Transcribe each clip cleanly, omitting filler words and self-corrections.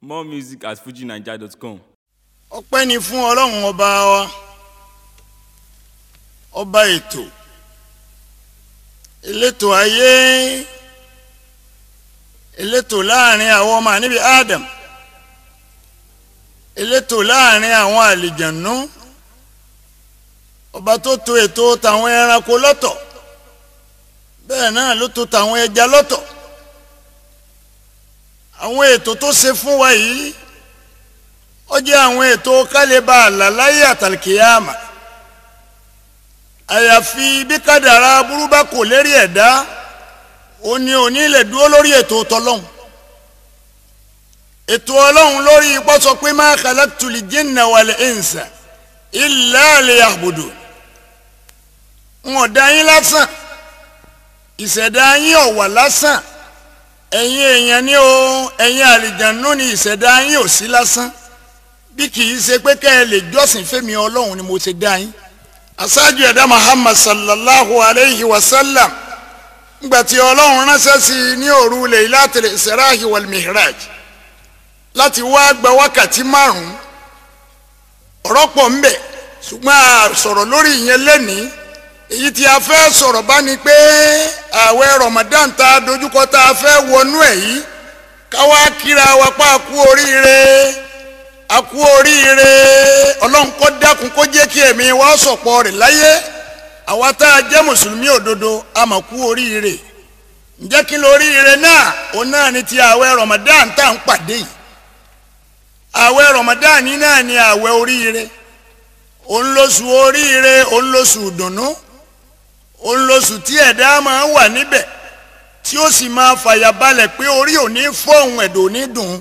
More music at fujinaija.com. Ọpẹ́ ni fún Ọlọ́run ọba wa, ọba ètò, elétò ayé, elétò láàrin àwọn ọmọ ànábì Adam, elétò láàrin àwọn àlìjànú, ọba tó tò ètò tàwọn ẹranko lọ́tọ̀, bẹ́ẹ̀ náà ló tò tàwọn ẹja lọ́tọ̀. Àwọn ètò tó ṣe fún wa yìí ó jẹ́ àwọn ètò kálẹ̀bà àlàláyé àtàlìkìyàmà. Àyàfi bí kádàrá burú bá kò lérí ẹ̀dá ó ní òní lè dúró lórí ètò tọlọ́hun. Ètò Ọlọ́hun lórí ipò sọ pé ma khalaqtul jinna wal insa illa liya'budun. Wọ́n dá yín lásán, ìṣẹ̀dá yín ò wà lásán. Ẹ̀yin èèyàn ni o, ẹ̀yin àlìjànú ni ìṣẹ̀dá yín ò sí lásán. Bí kì í ṣe pé kẹ́ ẹ lè jọ́sìn fẹ́mi Ọlọ́run ni mo ṣe dá yín. Aṣáájú ẹ̀dá Muhammad sallallahu alayhi wa sallam ńgbà tí Ọlọ́run ránṣẹ́ sí i ní òru Laylatul Isra'i wal Mihraj láti wá gba wákàtí 5. Ọ̀rọ̀ pọ̀ ń bẹ ṣùgbọ́n a sọ̀rọ̀ lórí ìyẹn lẹ́nìí. Èyí tí a fẹ́ sọ̀rọ̀ bá ní pé ààwẹ̀ Ramadan tá a dojúkọ tá a fẹ́ wọnú ẹ̀ yìí káwá kíra wa pa kú oríire. A kú oríire. Ọlọ́run kó dákun kó jẹ́ kí ẹ̀mí wa sọ̀pọ̀ rẹ̀ láyé. Àwa tá a jẹ́ mùsùlùmí òdodo a mà kú oríire. Ǹjẹ́ kí lóríire náà òun náà ni ti ààwẹ̀ Ramadan tá à ń pàdé yìí. Ààwẹ̀ Ramadan yìí náà ni ààwẹ̀ oríire. Òun lóṣù oríire, òun lóṣù ìdùnnú, òun lóṣù tí ẹ̀dá máa ń wà níbẹ̀ tí ó sì máa fàyà balẹ̀ pé orí ò ní fọ́ òun ẹ̀dọ̀ ò ní dùn.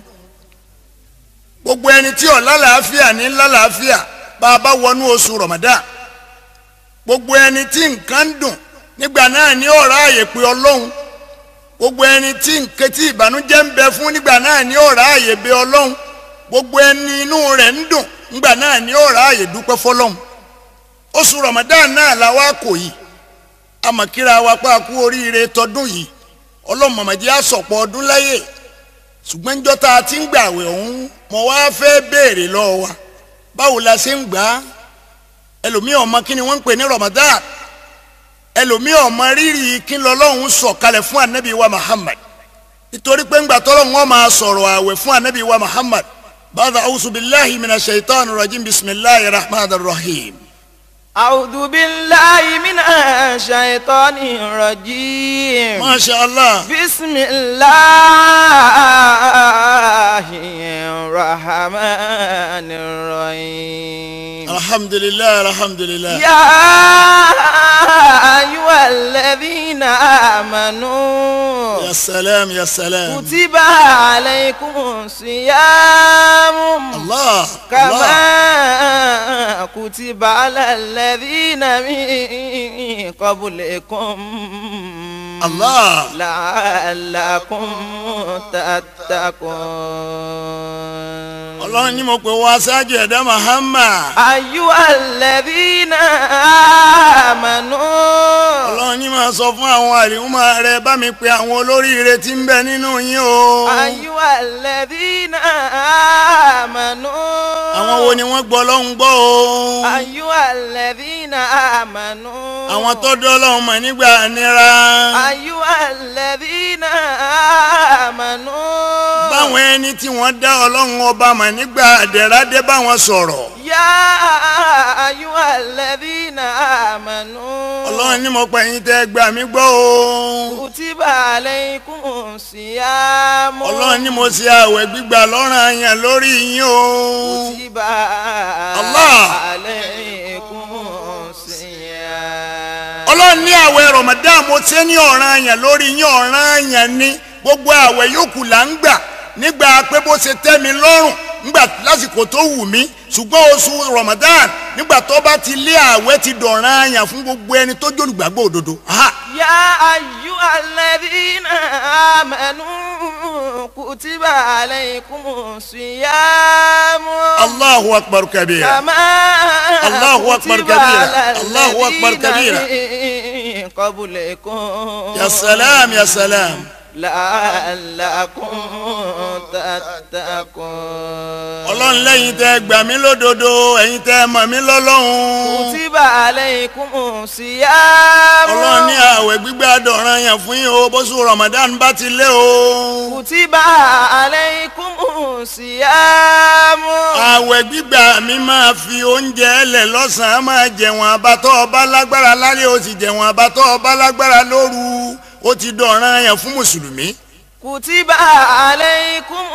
Gbogbo ẹni tí ó lálàáfíà ní lálàáfíà bá a bá wọnú oṣù Ramadan. Gbogbo ẹni tí nǹkan ń dùn nígbà náà ní ó ráàyè pé Ọlọ́run. Gbogbo ẹni tí nǹkan tí ìbànújẹ́ ń bẹ fún nígbà náà ní ó ráàyè bẹ Ọlọ́run. Gbogbo ẹni inú rẹ̀ ń dùn nígbà náà ní ó ráàyè dúpẹ́ fọ́lọ́run. Oṣù Ramadan náà la wá kò yìí. A mà kíra wa pa kú oríire tọdún yìí. Ọlọ́run mọ̀mọ́dé á sọ̀pọ̀ ọdún láyé. Ṣùgbọ́n níjọ́ tá a ti ń gbààwẹ̀ ọ̀hún mo wá fẹ́ béèrè lọ́wọ́ wa báwo la ṣe ń gbà á. Ẹlòmíì ọmọ kí ni wọ́n ń pè ní Ramadan. Ẹlòmíì ọmọ rírì kí lọ́lọ́run sọ̀ kalẹ̀ fún anabi wa Muhammad. Nítorí pé ńgbà tọ́lọ́run wọn máa sọ̀rọ̀ àwẹ̀ fún anabi wa Muhammad. Ba'da a'udhu billahi minash shaitanir rajim bismillahir rahmanir rahim. أعوذ بالله من الشيطان الرجيم. ما شاء الله. بسم الله الرحمن الرحيم. الحمد لله الحمد لله. يا أيها الذين آمنوا. يا سلام يا سلام. كتب عليكم الصيام. الله. كما كتب على الذين من قبلكم. الله. لعلكم تتقون. Ọlọ́run ní mo pè wá ṣáájú ẹ̀dá Muhammad. أيها الذين آمنوا. Ọlọ́run ní máa sọ fún àwọn àlùmọ́ rẹ̀ bá mi pe àwọn olóríire tí ń bẹ nínú yín o. أيها الذين آمنوا. Àwọn wo ni wọ́n gbọ́ Ọlọ́run gbọ́ o. أيها الذين آمنوا. Àwọn tó dọ́ Ọlọ́run mọ̀ nígbà nira. أيها الذين آمنوا. Báwọn ẹni tí wọ́n dá Ọlọ́run ọba mọ̀ nígbà àdẹ̀rádé bá wọn sọ̀rọ̀. يا أيها الذين آمنوا. Ọlọ́run ní mo pè yín tẹ́ gbà mí gbọ́ o. كتب عليكم الصيام. Ọlọ́run ní mo ṣe àwẹ̀ gbígbà lọ́ranyàn lórí yín o. كتب Allah. عليكم الصيام. Ọlọ́run ní àwẹ̀ Ramadan mo ṣe ní ọ̀ranyàn lórí yín ọ̀ranyàn ni. Gbogbo àwẹ̀ yòókù là ń gbà nígbà pé bó ṣe tẹ́ mi lọ́rùn nígbà lásìkò tó wù mí. Ṣùgbọ́n oṣù Ramadan nígbà tó bá ti lé àwẹ̀ ti dọ̀ranyàn fún gbogbo ẹni tó jólùgbàgbọ́ òdodo. يا أيها الذين آمنوا كتب عليكم الصيام. Allahu akbar kabira. كما الله أكبر كتب كبيرا. على الله أكبر الذين كبيرا. من قبلكم. يا سلام يا سلام. لعلكم تتقون. ọlọ́run lẹ́yìn tẹ́ gbà mí lódodo ẹ̀yin tẹ́ mọ̀ mí lọ́lọ́run. كتب عليكم الصيام. ọlọ́run ní ààwẹ̀ gbígbà dọ̀ràn yẹn fún yín o bóṣù Ramadan bá ti lé o. كتب عليكم الصيام. ààwẹ̀ gbígbà mi máa fi oúnjẹ ẹlẹ̀ lọ́sàn-án máa jẹ̀wọ̀n àbátọ́ ọba lágbára lálẹ́ ó sì jẹ̀wọ̀n àbátọ́ ọba lágbára lóru ó ti dọ̀ràn yẹn fún mùsùlùmí. كتب عليكم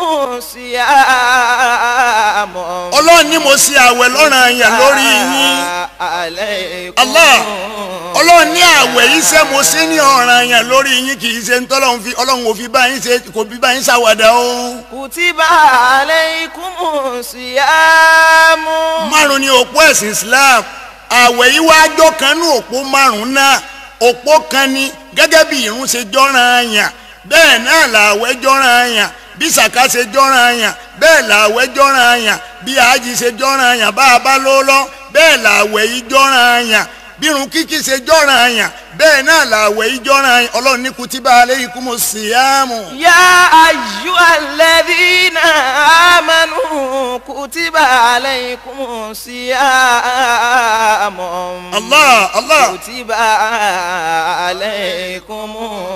الصيام. ọlọ́run ní mo ṣe ààwẹ̀ lọ́ràn yẹn lórí yín. Allah ọlọ́run ní ààwẹ̀ yìí ṣe mo ṣe ní ọ̀ràn yẹn lórí yín kì í ṣe ń tọ́lọ́run fi ọlọ́run ò fi bá yín ṣe kò fi bá yín ṣàwàdà o. كتب عليكم الصيام. márùn ni òpó ẹ̀sìn Islam ààwẹ̀ yìí wá jọ kan ní òpó márùn náà òpó kan ni gẹ́gẹ́ bí ìrun ṣe jọ́ràn yàn bẹ́ẹ̀ náà làwẹ̀ jọ́ràn yàn bí sàká ṣe jọ́ràn yàn bẹ́ẹ̀ làwẹ̀ jọ́ràn yàn bí àájì ṣe jọ́ràn yàn bá a bá ló lọ bẹ́ẹ̀ làwẹ̀ yìí jọ́ràn yàn bí irun kíkí ṣe jọ́ràn yàn bẹ́ẹ̀ náà làwẹ̀ yìí jọ́ràn yàn ọlọ́run ní kutiba alaykumus siyamu. يا أيها الذين آمنوا كتب عليكم الصيام. Allah Allah كتب عليكم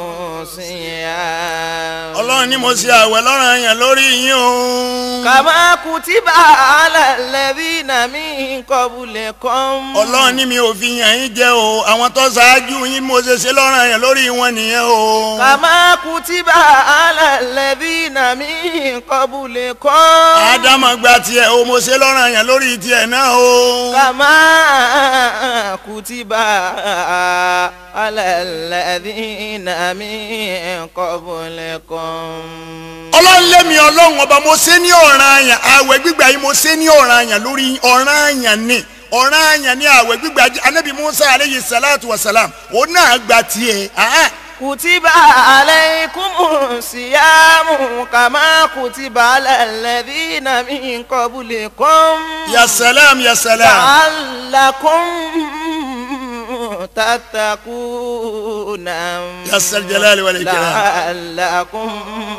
الصيام. ọlọ́run ní mo ṣe àwẹ̀ lọ́ràn yàn lórí yín o. كما كتب على الذين من قبلكم. ọlọ́run ní mi ò fi yàn yín jẹ o àwọn tó ṣáájú yín mo ṣe lọ́ràn yàn lórí wọn nìyẹn o. كما كتب على الذين من قبلكم. ádámù gba tiẹ̀ o mo ṣe lọ́ràn yàn lórí tiẹ̀ náà o. كما كتب على الذين من قبلكم. ọlọ́run lémi ọlọ́run ọba mo ṣe ní ọ̀ranyàn àwẹ̀ gbígbà yìí mo ṣe ní ọ̀ranyàn lórí ọ̀ranyàn ni ọ̀ranyàn ni àwẹ̀ gbígbà anabi Musa aleyhi salatu wa salam òun náà gba tiẹ̀. كتب عليكم الصيام كما كتب على الذين من قبلكم. ya salam ya salam. لعلكم تتقون. ya sal jalali wal ikram. لعلكم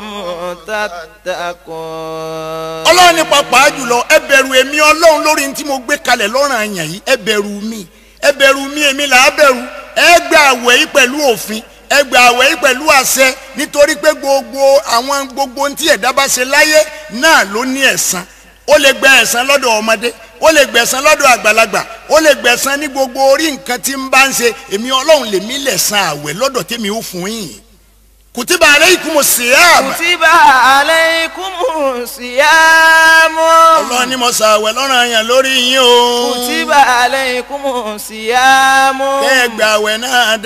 تتقون. ọlọ́run ní pàápàá jùlọ ẹ bẹ̀rù èmi ọlọ́run lórí tí mo gbé kalẹ̀ lọ́ranyàn yìí ẹ bẹ̀rù mi èmi là á bẹ̀rù ẹ gba àwẹ̀ yìí pẹ̀lú òfin ẹ gba àwẹ̀ yìí pẹ̀lú àṣẹ nítorí pé gbogbo ohun tí ẹ̀dá bá ṣe láyé náà ló ní ẹ̀san ó lè gba ẹ̀san lọ́dọ̀ ọmọdé ó lè gbẹ̀san lọ́dọ̀ àgbàlagbà ó lè gbẹ̀san ní gbogbo orí nǹkan tí ń bá ń ṣe èmi ọlọ́run lèmi lẹ̀san àwẹ̀ lọ́dọ̀ tèmi ó fún yín. kùtìbà alaykumus siyam. kùtìbà alaykumus siyam. ọlọ́run ni mo ṣàwẹ̀ lọ́ranyàn lórí yín o. kùtìbà alaykumus siyam. kẹ́ ẹ gbàwẹ̀ náà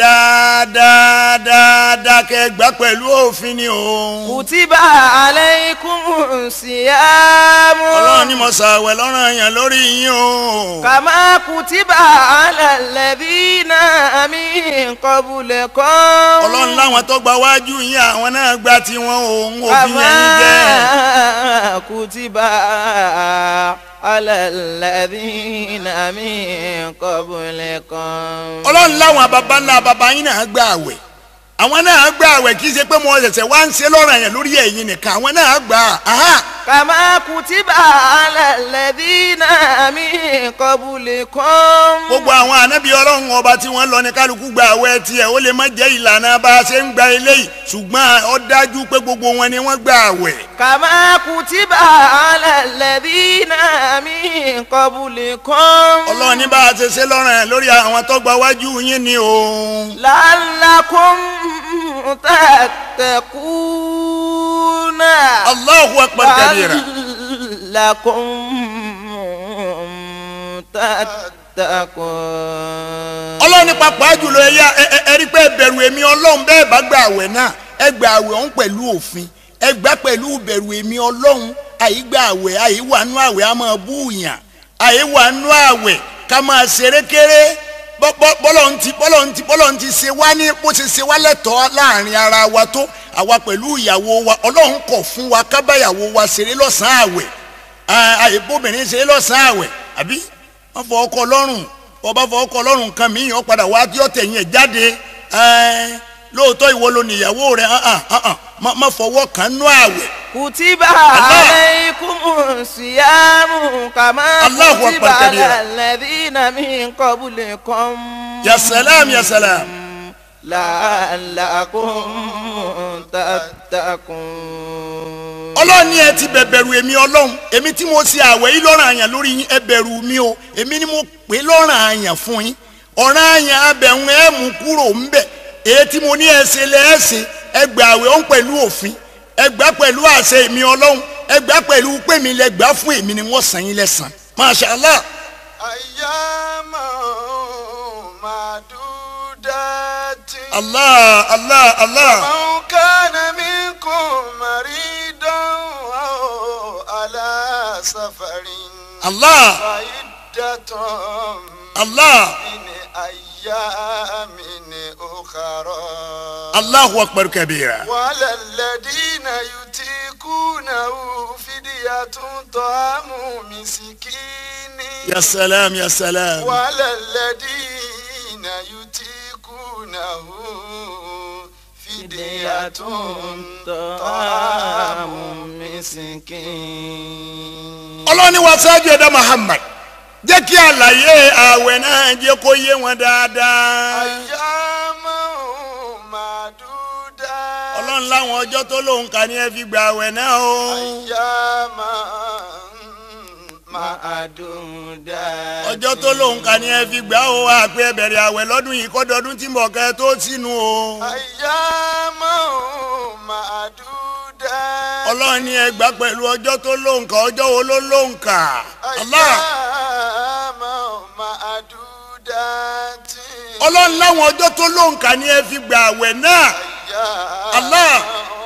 dáadáa kẹ́ ẹ gbà pẹ̀lú òfin ni o. kùtìbà alaykumus siyam. ọlọ́run ni mo ṣàwẹ̀ lọ́ranyàn lórí yín o. kàmá kùtìbà ala alladhina min qablikum. ọlọ́run láwọn tó gba wájú yín àwọn náà gba tiwọn òun òfin yẹn jẹ́. kàmá kùtìbà ala alladhina min qablikum. ọlọ́run láwọn baba ńlá baba yín náà gba àwẹ̀ àwọn náà gba àwẹ̀ kì í ṣe pé mo ṣẹ̀ṣẹ̀ wá ń ṣe lọ́ranyàn lórí ẹ̀yin nìkan àwọn náà gbà á. kàmá kùtìbà ala alladhina min qablikum. gbogbo àwọn ànábì ọlọ́run ọba tí wọ́n lọ ní kálukú gba àwẹ̀ tiẹ̀ ó lè má jẹ́ ìlànà bá a ṣe ń gba eléyìí ṣùgbọ́n ó dájú pé gbogbo wọn ni wọ́n gba àwẹ̀. kàmá kùtìbà ala alladhina min qablikum. ọlọ́run ní bá a ṣe ṣe lọ́ranyàn lórí àwọn tó gba wájú yín ni o. la'allakum tattaquna. Allahu akbar kabira. la'allakum tattaqun. ọlọ́run ní pàápàá jùlọ ẹ̀yà ẹ̀rí pé bẹ̀rù èmi ọlọ́run bẹ́ẹ̀ bá gba àwẹ̀ náà ẹ gba àwẹ̀ ọ̀hún pẹ̀lú òfin ẹ gbà pẹ̀lú bẹ̀rù èmi ọlọ́run àyígbà àwẹ̀ àyíwànú àwẹ̀ á máa bú yàn àyíwànú àwẹ̀ ká máa ṣeré kéré bọ́lọ̀ ń ti ṣe wá ní bó ṣe ṣe wá lẹ́tọ̀ọ́ láàrin ara wa tó àwa pẹ̀lú ìyàwó wa ọlọ́run kọ̀ fún wa ká bá ìyàwó wa ṣeré lọ́sàn-án àwẹ̀ àyèbóbìnrin ṣeré lọ́sàn-án àwẹ̀ àbí wọ́n fọ ọkọ lọ́rùn ọba fọ ọkọ lọ́rùn kan mí-ín ó padà wá tí ó tẹ̀yìn ẹ̀ jáde lóòótọ́ ìwọ ló níyàwó rẹ̀ má fọwọ́ kan nú àwẹ̀. kutiba alaykumu siyamu kama kutiba ala alladhina min qablikum. ya salam ya salam. la'allakum tattaqun. ọlọ́run ní ẹ ti bẹ̀bẹ̀rù èmi ọlọ́run èmi tí mo ṣe àwẹ̀ yìí lọ́ràn àyàn lórí yín ẹ bẹ̀rù mi o èmi ni mo pè lọ́ràn àyàn fún yín ọ̀ràn àyàn abẹ̀hún ẹ mú kúrò ńbẹ̀ èyí tí mo ní ẹ ṣe lẹ́ẹ̀ṣẹ̀ ẹ gbà àwẹ̀ ọ̀hún pẹ̀lú òfin ẹ gbà pẹ̀lú àṣẹ èmi ọlọ́run ẹ gbà pẹ̀lú pé mi lẹ gbà fún èmi ni wọ́n san yín lẹ́san Masha Allah. ayyaman ma'dudatin. Allah Allah Allah. man kana minkum maridan aw ala safarin. Allah. fa iddatun Allah. min ayyamin ukhra. Allahu akbar kabira. وعلى الذين يطيقونه فدية طعام مسكين. يا سلام يا سلام. وعلى الذين يطيقونه فدية طعام مسكين. ọlọ́ni wa ṣáájú ẹ̀dá Muhammad jẹ́ kí àlàyé àwẹ̀ náà jẹ́ kó yé wọn dáadáa. أياما معدودة. ọlọ́run láwọn ọjọ́ tó lóun kà ní ẹ fi gba àwẹ̀ náà o. أياما معدودة. ọjọ́ tó lóun kà ní ẹ fi gbà ó wá pé ẹ bẹ̀rẹ̀ àwẹ̀ lọ́dún yìí kọ́dọọdún tí mo kẹ́ tó sínú o. أياما معدودة. ọlọ́run ní ẹ gbà pẹ̀lú ọjọ́ tó lóun kà ọjọ́ wo ló lóun kà. Allah. أياما معدودة. ọlọ́run láwọn ọjọ́ tó lóun kà ní ẹ fi gba àwẹ̀ náà. Allah.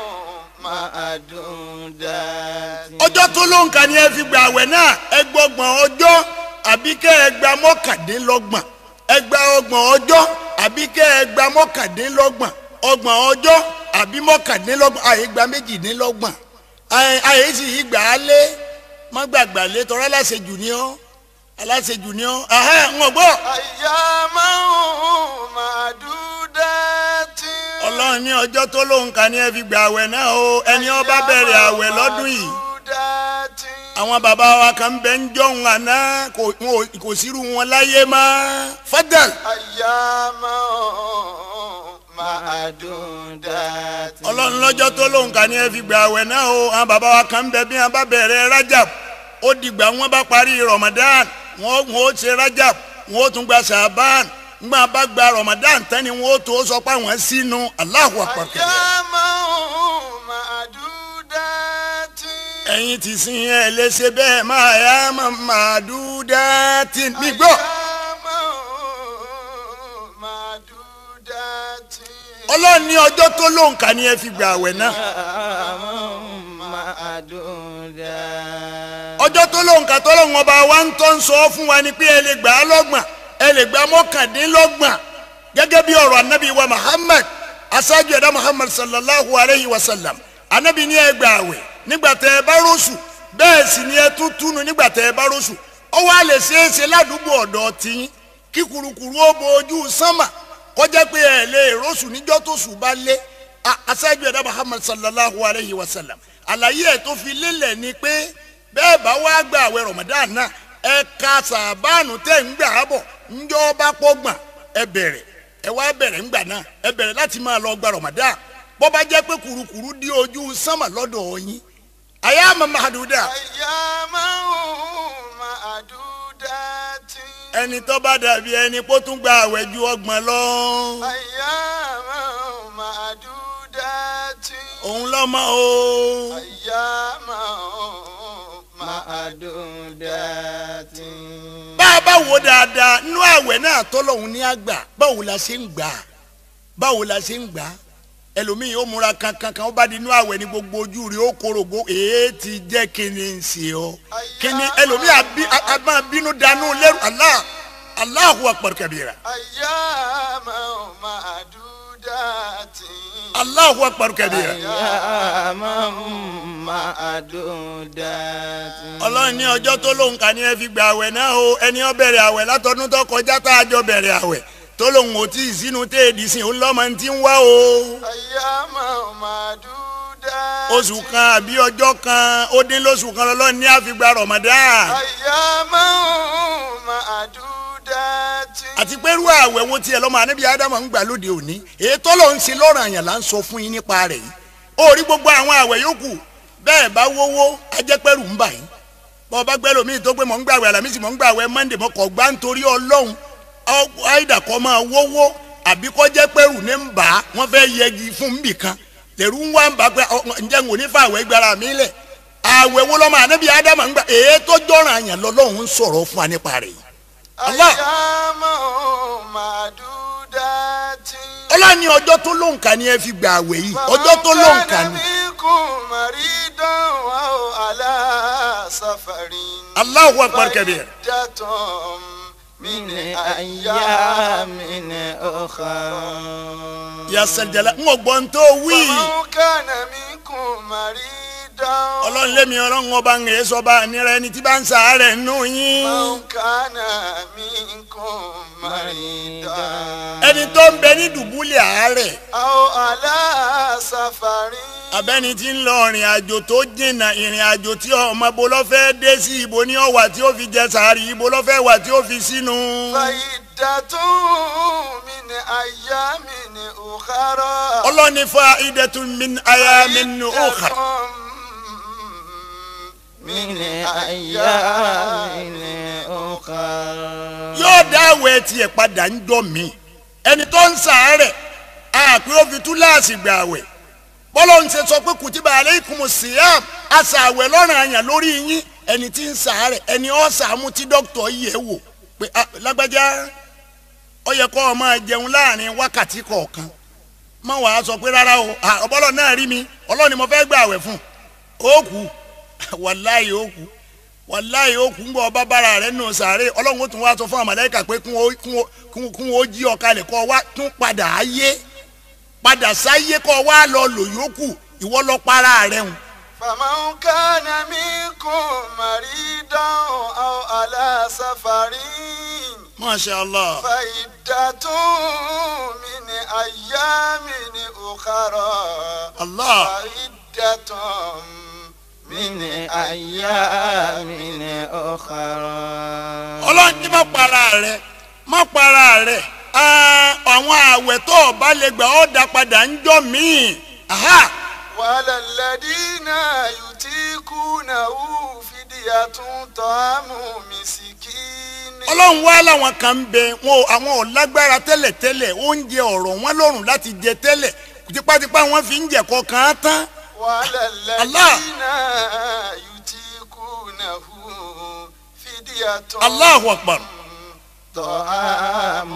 معدودة. ọjọ́ tó lóun kà ní ẹ fi gba àwẹ̀ náà ẹ gbọ́gbọ̀n ọjọ́ àbí kẹ́ ẹ gba mọ́kàndínlọ́gbọ̀n ẹ gba ọgbọ̀n ọjọ́ àbí kẹ́ ẹ gba mọ́kàndínlọ́gbọ̀n ọgbọ̀n ọjọ́ àbí mọ́kàndínlọ́gbọ̀n àyè gba méjìdínlọ́gbọ̀n àyè sì yí gbà á lé má gbàgbà lé tọ́ra aláṣejù ni ọ́ aláṣejù ni ọ́ ń gbọ́. أياما معدودة. ọlọ́run ní ọjọ́ tó lóun kà ní ẹ fi gba àwẹ̀ náà o ẹni ó bá bẹ̀rẹ̀ àwẹ̀ lọ́dún yìí. àwọn bàbá wa kan bẹ ń jọ̀hún àná kò sírú wọn láyé mọ́. fadal. أياما معدودة. ọlọ́run lọ́jọ́ tó lóun kà ní ẹ fi gba àwẹ̀ náà o àwọn bàbá wa kan bẹ bí wọn bá bẹ̀rẹ̀ rajab ó dìgbà wọn bá parí ramadan wọn ó ṣe rajab wọn ó tún gba shaban ngbà bá gba ramadan tán ni wọn ó tó sọ pé àwọn sínú Allahu akbar. أياما معدودة. ẹ̀yin ti sin ẹ léṣe bẹ́ẹ̀ máa yá máa dúdá tí mi gbọ́. أياما معدودة. ọlọ́run ní ọjọ́ tó lóun kà ní ẹ fi gba àwẹ̀ náà. معدودة. ọjọ́ tó lóun kà tọ́lọ́run ọba wa ń tọ́ ń sọ fún wa ni pé ẹ lè gbà á lọ́gbọ̀n ẹ lè gbà mọ́kàndínlọ́gbọ̀n gẹ́gẹ́ bí ọ̀rọ̀ anabi wa Muhammad aṣáájú ẹ̀dá Muhammad sallallahu alayhi wa sallam anabi ní ẹ gbà àwẹ̀ nígbà tẹ́ ẹ bá rọ́ṣù bẹ́ẹ̀ sì ni ẹ tún túnu nígbà tẹ́ ẹ bá rọ́ṣù ó wá lè ṣeé ṣe ládùúgbò ọ̀dọ̀ tiyín kí kurukuru ó bo ojú sánmà kọjá pé ẹ lè rọ́ṣù níjọ́ tó ṣù bá lé aṣáájú ẹ̀dá Muhammad sallallahu alayhi wa sallam àlàyé ẹ̀ tó fi lélẹ̀ ni pé bẹ́ẹ̀ bá wá gba àwẹ̀ Ramadan náà ẹ ka sàbáànù tẹ̀ ń gbà á bọ̀ ńjọ́ bá pọ̀ gbọ̀n ẹ bẹ̀rẹ̀ ẹ wá bẹ̀rẹ̀ ńgbà náà ẹ bẹ̀rẹ̀ láti máa lọ gba Ramadan bó bá jẹ́ pé kurukuru dí ojú sánmà lọ́dọ̀ yín ayáma mahaduda. أياما معدودة. ẹni tó bá dàbí ẹni kó tún gba àwẹ̀ ju ọgbọ̀n lọ. أياما معدودة. òun lọ́mọ o. أياما معدودة. bá a bá wo dáadáa nínú àwẹ̀ náà tọ́lọ́hún ní àgbà báwo la ṣe ń gbà báwo la ṣe ń gbà ẹlòmíì ó múra kankan ó bá di inú àwẹ̀ ní gbogbo ojú rẹ̀ ó korogbó èé ti jẹ́ kíni ń ṣe ọ́ kíni ẹlòmíì a máa bínú dànù lẹ́rù Allahu akbar kabira. أياما معدودة. Allahu akbar kabira. أياما معدودة. ọlọ́run ní ọjọ́ tó lóun kà ní ẹ fi gba àwẹ̀ náà o ẹni ó bẹ̀rẹ̀ àwẹ̀ látọdún tó kọjá tá a jọ bẹ̀rẹ̀ àwẹ̀ tó lóun ò tí ì sínú téèdì sí òun lọ́mọ tí ń wá o. أياما معدودات oṣù kan àbí ọjọ́ kan ó dín lóṣù kan lọ́lọ́ ní àfìgbà Ramadan. أياما معدودات àti pé irú àwẹ̀ wo tiẹ̀ lọ́mọ ànábì ádámù ń gbà lóde òní èyí tó lòun ṣe lọ́ranyàn là ń sọ fún yín nípa rẹ̀ yìí. ó rí gbogbo àwọn àwẹ̀ yòókù bẹ́ẹ̀ bá wówó ajẹ́pẹ́rù ń bà yín. bọ́ bá gbẹ́ lómi tó pé mọ̀ ń gbàwẹ̀ àlàmísì mọ̀ ń gbàwẹ̀ Monday mọ̀ kọ̀ gbá nítorí Ọlọ́run àìdà kọ́ máa wówó àbí kọ́ jẹ́ pẹ́rù ní ń bà á wọ́n fẹ́ yẹgi fún mi kan tẹ̀rù ń wá ń bà pé ǹjẹ́ ń wò ní fàwẹ̀ gbára mi lẹ̀ àwẹ̀ wo lọ́mọ ànábì ádámù ń gbà èyí tó jọ̀ranyàn lọ́lọ́run ń sọ̀rọ̀ fún wa nípa rẹ̀ yìí. أياما معدودات ọlọ́ni ọjọ́ tó lóǹkà ni ẹ fi gbà àwẹ̀ yìí ọjọ́ tó lóǹkà فمن ni. كان منكم مريضا أو على سفر Allahu akbar kabir. فعدة من من أيام أيام أخرى ya sẹ̀jẹ̀lá ń gbọ́n tó wí. فمن كان منكم مريضا ọlọ́run lémi ọlọ́run ọba ń rè sọ́ba nira ẹni tí bá ń sàárẹ̀ nù yín. فمن كان منكم مريضا ẹni tó ń bẹ ní dùbúlẹ̀ àárẹ̀ أو على سفر abẹ́ni tí ń lọ ìrìn àjò tó jìnnà ìrìn àjò tí ọmọ ibo ló fẹ́ dé sí ibo ní ọ̀wà tí ó fi jẹ sàárì ibo ló fẹ́ wà tí ó fi sínú. فعدة من أيام أخرى ọlọ́ni fa'idatun min ayamin ukhra. من أيام أخرى yóò dá àwẹ̀ tiẹ̀ padà ń jọ mí ẹni tó ń sàárẹ̀ àpé ó fi túláàsì gbà àwẹ̀ bọ́lá ń ṣe sọ pé kùtìbà alaykumus siyam àṣà àwẹ̀ lọ́ranyàn lórí yín ẹni tí ń sàárẹ̀ ẹni ó sàmú tí dókítà yẹ̀ wò pé lágbájá ó yẹ kó o máa jẹun láàrin wákàtí kọ̀ọ̀kan má wàá sọ pé rárá o ọbọ̀lọ́ náà rí mi Ọlọ́run ni mo fẹ́ gbà àwẹ̀ fún ó kú wàláyé ó kú wàláyé ó kú ń bọ̀ ọba bára rẹ̀ nù sàárè Ọlọ́run ó tún wá sọ fún àmàlẹ́kà pé kún ó jí ọ̀kalẹ̀ kọ́ wá tún padà ayé padà sáyé kọ́ wá lọ lò yókù ìwọ lọ para rẹ̀ hùn. فمن كان منكم مريضا أو على سفر Masha Allah. فعدة من أيام أخرى Allah. فعدة من أيام أخرى Ọlọ́run ní má para rẹ̀ àwọn àwẹ̀ tó o bá lè gbà ó dá padà ń jọ míì. وعلى الذين يطيقونه فدية طعام مسكين Ọlọ́run wá láwọn kan ń bẹ wọn àwọn ò lágbára tẹ́lẹ̀tẹ́lẹ̀ oúnjẹ ọ̀rọ̀ wọn lọ́rùn láti jẹ tẹ́lẹ̀ tipátipá wọn fi ń jẹ kọ̀ọ̀kan tán. وعلى الذين يطيقونه فدية Allahu akbar. طعام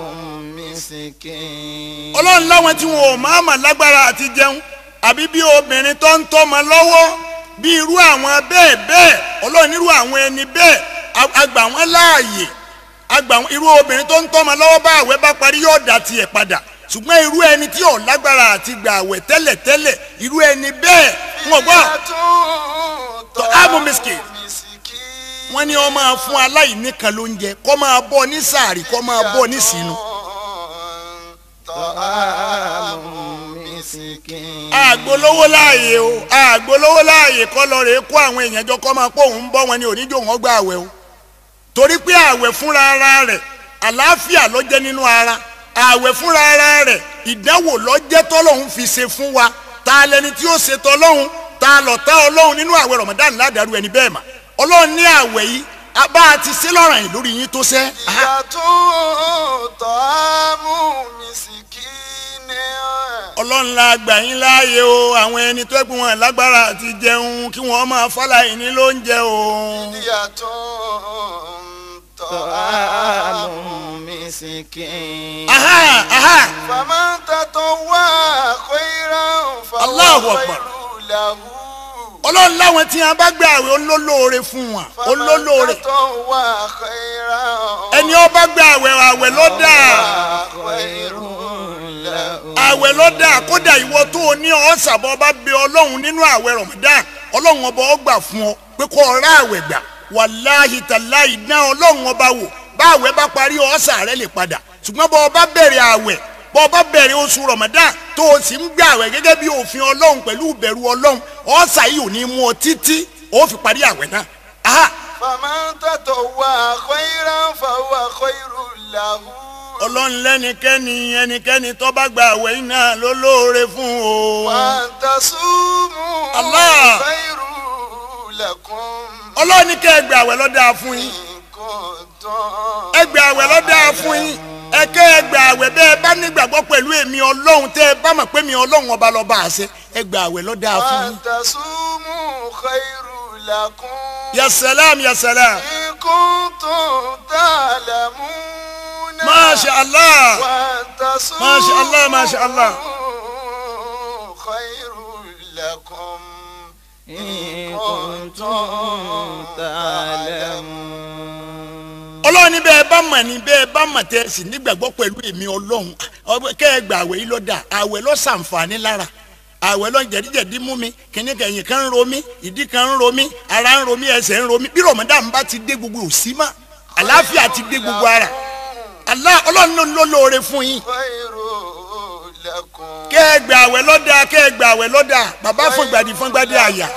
مسكين Ọlọ́run láwọn tí wọn ò máa mà lágbára àti jẹun àbí bí obìnrin tó ń tọ́mọ lọ́wọ́ bí irú àwọn bẹ́ẹ̀ bẹ́ẹ̀ Ọlọ́run irú àwọn ẹni bẹ́ẹ̀ àgbà wọn láàyè irú obìnrin tó ń tọ́mọ lọ́wọ́ bá àwẹ̀ bá parí yóò dá tiẹ̀ padà ṣùgbọ́n irú ẹni tí ò lágbára àti gbà àwẹ̀ tẹ́lẹ̀tẹ́lẹ̀ irú ẹni bẹ́ẹ̀ wọn gbọ́ طعام مسكين. مسكين wọ́n ní ó máa fún aláìní kan lóúnjẹ kó máa bọ́ ní sàárì kó máa bọ́ ní sínú. طعام مسكين àgbólówó láàyè o àgbólówó láàyè kọ́ lọ rèé kó àwọn èèyàn jọ kọ́ máa pọ̀ òun bọ́ wọn ní oníjó wọn gba àwẹ̀ o torí pé àwẹ̀ fúnra ara rẹ̀ àlàáfíà ló jẹ́ nínú ara àwẹ̀ fúnra ara rẹ̀ ìdánwò ló jẹ́ tọ́lọ́hún fi ṣe fún wa ta lẹni tí ó ṣe tọ́lọ́hún ta lọ̀tá Ọlọ́hun nínú àwẹ̀ Ramadan ládàrú ẹni bẹ́ẹ̀ mà Ọlọ́run ní àwẹ̀ yìí bá a ti ṣe lọ́ràn yìí lórí yín tó ṣẹ́. طعام مسكين Ọlọ́run la gbà yín láàyè o àwọn ẹni tó ẹgbẹ́ wọn lágbára àti jẹun kí wọ́n máa fáláìní lóúnjẹ o. طعام مسكين فمن تطوع خيرا الله فهو أكبر. خير له Ọlọ́run láwọn tí wọn bá gbé àwẹ̀ olólóore fún wọn olólóore فمن تطوع خيرا ẹni ó bá gbé àwẹ̀ ló dáa خير له àwẹ̀ ló dáa kódà ìwọ tó o ní ọ̀sàbọ̀ bá bẹ Ọlọ́run nínú àwẹ̀ Ramadan Ọlọ́run ọba ó gbà fún ọ pé kó o rà àwẹ̀ gbà wàláhì tàláhì náà Ọlọ́run ọba wò bá àwẹ̀ bá parí ọ̀sà rẹ lè padà ṣùgbọ́n bọ́ ọba bẹ̀rẹ̀ àwẹ̀ bọ́ ọba bẹ̀rẹ̀ oṣù Ramadan tó o sì ń gbé àwẹ̀ gẹ́gẹ́ bí òfin Ọlọ́run pẹ̀lú ìbẹ̀rù Ọlọ́run ọ̀sà yìí ò ní mú ọ títí ó fi parí àwẹ̀ náà. فمن تطوع خيرا فهو خير له. Ọlọ́run ẹnikẹ́ni tó bá gba àwẹ̀ yìí náà ló lóore fún o. وأن تصوموا Allah. خير لكم. Ọlọ́run ní kẹ́ ẹ gba àwẹ̀ ló dáa fún yín. إن كنتم ẹ gba àwẹ̀ ló dáa fún yín. ẹ gba àwẹ̀ bẹ́ẹ̀ bá nígbàgbọ́ pẹ̀lú èmi Ọlọ́run tẹ́ ẹ bá mọ̀ pé mi Ọlọ́run ọba lọ́ba àṣẹ ẹ gba àwẹ̀ ló dáa fún yín. وأن تصوموا خير لكم. Ya salam ya salam. إن كنتم تعلمون. Masha Allah. وأن تصوموا ما شاء الله ما شاء الله. خير لكم إن كنتم تعلمون. Ọlọ́run ní bẹ́ẹ̀ bá mọ̀ ní bẹ́ẹ̀ bá mọ̀ tẹ́ sì nígbàgbọ́ pẹ̀lú èmi Ọlọ́run kẹ́ ẹ gba àwẹ̀ yìí ló dáa àwẹ̀ ló ṣàǹfààní lára àwẹ̀ ló jẹ̀díjẹ̀dí mú mi kíní kẹ̀yìn kan ń ro mí ìdí kan ń ro mí ara ń ro mí ẹsẹ̀ ń ro mí bí Ramadan bá ti dé gbogbo òsì mọ́ àlàáfíà ti dé gbogbo ara Allah Ọlọ́run ló lóore fún yín خير لكم. kẹ́ ẹ gba àwẹ̀ ló dáa kẹ́ ẹ gba àwẹ̀ ló dáa bàbá fún gbàdí fún gbàdí àyà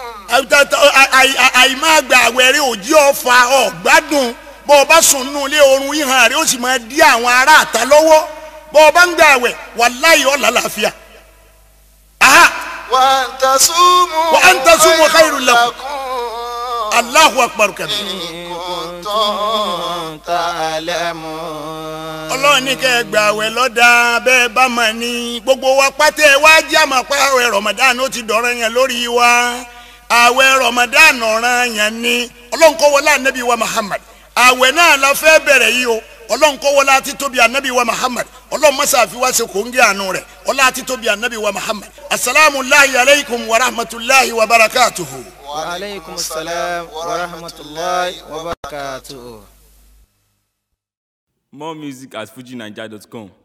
àìmá gba àwẹ̀ rẹ òjì ọ̀fà ọ̀gbádùn bọ́ ọ bá sùn nù ilé oorun ìhàn rẹ ó sì máa dí àwọn ará àta lọ́wọ́ bọ́ ọ bá ń gba àwẹ̀ wàláhì ó lálàáfíà. وأن تصوموا وأن تصوموا خير لكم. لكم. Allahu akbar kabir. إن كنتم تعلمون. Ọlọ́run ní kẹ́ ẹ gba àwẹ̀ ló dáa bẹ́ẹ̀ bá mà ní gbogbo wa pátá ẹ wá jẹ́ àmọ́ pé àwẹ̀ Ramadan ó ti dọ̀rọ̀ yẹn lórí wa àwẹ̀ Ramadan ọ̀ràn yẹn ni Ọlọ́run kó wọlé ànábì wa Muhammad àwẹ̀ náà la fẹ́ bẹ̀rẹ̀ yìí o Ọlọ́run kó wọlé àti tóbi ànábì wa Muhammad Ọlọ́run mọ́sá fi wá ṣe kòńgẹ́ àánú rẹ̀ ọlá àti tóbi ànábì wa Muhammad asalaamu alaykum wa rahmatulahi wa barakatuhu. وعليكم السلام ورحمة الله وبركاته. More music at fujinaija.com.